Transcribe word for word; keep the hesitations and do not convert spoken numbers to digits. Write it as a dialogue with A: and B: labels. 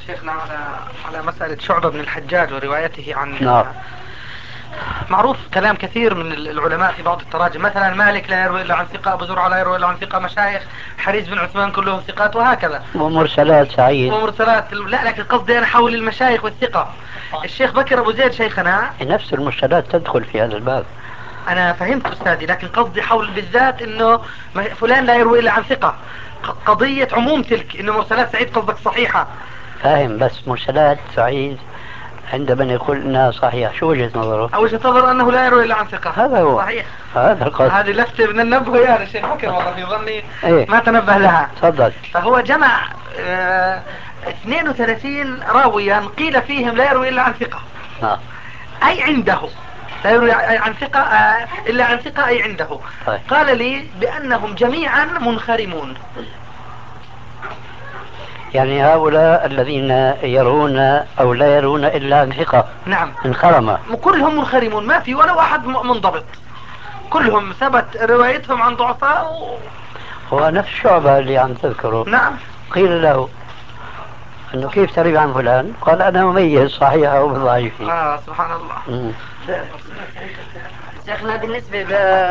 A: شيخنا على على مسألة شعبة بن الحجاج وروايته عن
B: نعم.
A: معروف كلام كثير من العلماء في بعض التراجم، مثلا مالك لا يروي الا عن ثقة، ابو زرعة لا يروي الا عن ثقة، مشايخ حريز بن عثمان كلهم ثقات وهكذا.
B: ومرسلات سعيد.
A: ومرسلات لا، لكن قصدي انا حول المشايخ والثقة. الشيخ بكر ابو زيد شيخنا
B: نفس المرسلات تدخل في هذا الباب.
A: انا فهمت استاذي، لكن قصدي حول بالذات انه فلان لا يروي الا عن ثقة، قضية عموم تلك انه مرسلات سعيد قصدك صحيحة.
B: فاهم، بس مرسلات سعيد عندما يقول انها صحيحة شو وجهة نظره؟
A: أو وجهة نظر أنه لا يروي إلا عن ثقة.
B: هذا هو.
A: صحيح.
B: هذا القصد.
A: هذه لفتة من النبه يا شيخ بكر، والله في ظني
B: ايه.
A: ما تنبه لها.
B: تفضل.
A: فهو جمع اه اثنين وثلاثين راويا قيل فيهم لا يروي إلا عن ثقة.
B: نعم.
A: أي عنده لا يروي عن ثقة اه إلا عن ثقة، أي عنده.
B: طيب.
A: قال لي بأنهم جميعا منخرمون.
B: يعني هؤلاء الذين يرون او لا يرون الا عن ثقة.
A: نعم.
B: انخرمة.
A: كلهم منخرمون، ما في ولا واحد منضبط، كلهم ثبت روايتهم عن ضعفاء و...
B: هو نفس شعبة اللي عم تذكره.
A: نعم.
B: قيل له انه كيف تروي عن فلان؟ قال انا مميز صحيح او ضعيف.
A: آه سبحان الله.
B: مم.
A: شيخنا بالنسبة